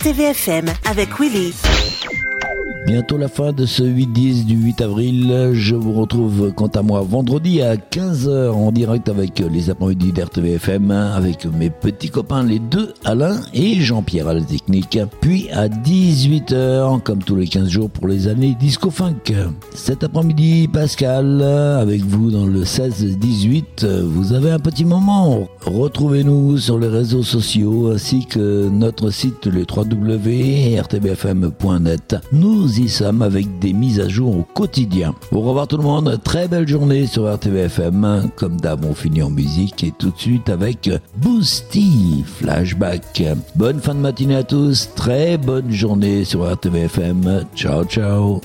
RTVFM avec Willy. Bientôt la fin de ce 8-10 du 8 avril. Je vous retrouve quant à moi vendredi à 15h en direct avec les après-midi d'RTVFM, avec mes petits copains, les deux, Alain et Jean-Pierre à la technique. Puis à 18h, comme tous les 15 jours pour les années Disco Funk. Cet après-midi, Pascal, avec vous dans le 16-18. Vous avez un petit moment. Retrouvez-nous sur les réseaux sociaux ainsi que notre site le www.rtbfm.net. Nous y sommes avec des mises à jour au quotidien. Au revoir tout le monde, très belle journée sur RTVFM. Comme d'hab, on finit en musique et tout de suite avec Boosty Flashback. Bonne fin de matinée à tous, très bonne journée sur RTVFM. Ciao ciao.